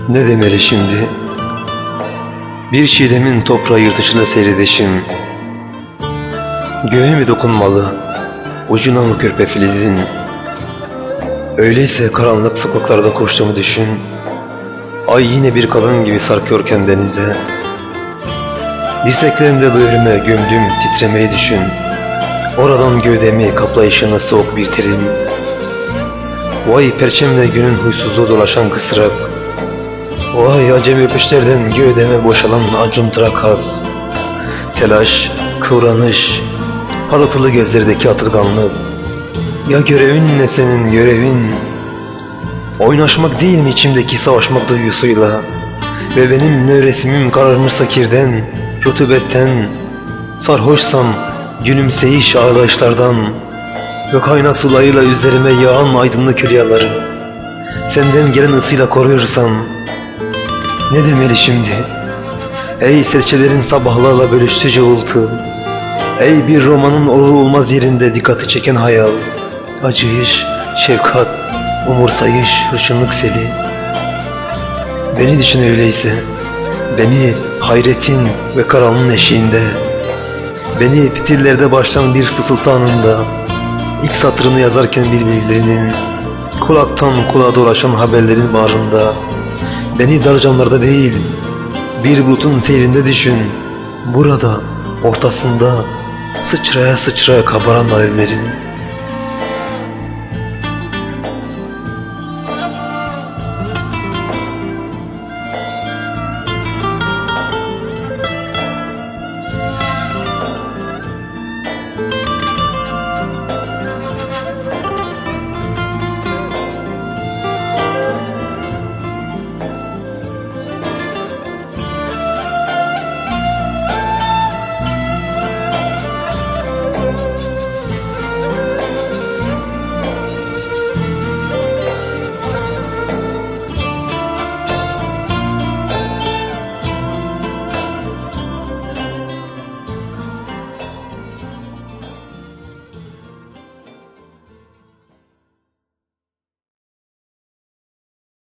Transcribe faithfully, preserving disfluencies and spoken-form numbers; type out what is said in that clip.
Ne demeli şimdi? Bir çiğdemin toprağı yırtışında seyredişim. Göğe mi dokunmalı, ucuna mı körpe filizin? Öyleyse karanlık sokaklarda koştuğumu düşün. Ay yine bir kadın gibi sarkıyorken denize. Dirseklerimde böğrüme gömdüm titremeyi düşün. Oradan gövdemi kaplayışına soğuk bir terin. Vay perçemle günün huysuzluğu dolaşan kısrak. Vay acemi öpüşlerden gövdeme boşalan acımtırak haz. Telaş, kıvranış, parıltılı gözlerdeki atılganlık. Ya görevin ne senin görevin? Oynaşmak değil mi içimdeki savaşmak duygusuyla? Ve benim nevresimim kararmışsa kirden, rutubetten, sarhoşsam gülümseyiş ağlayışlardan ve kaynak sularıyla üzerime yağan aydınlık hülyaları senden gelen ısıyla koruyorsam ne demeli şimdi? Ey serçelerin sabahlarla bölüştüğü cıvıltı, ey bir romanın olur olmaz yerinde dikkati çeken hayal, acıyış, şefkat, umursayış, hırçınlık seli. Beni düşün öyleyse, beni hayretin ve karanlığın eşiğinde, beni fitillerde başlayan bir fısıltı anında, ilk satırını yazarken birbirlerinin, kulaktan kulağa dolaşan haberlerin bağrında, beni darcanlarda değil, bir bulutun seyrinde düşün, burada, ortasında, sıçraya sıçraya kabaran alevlerin.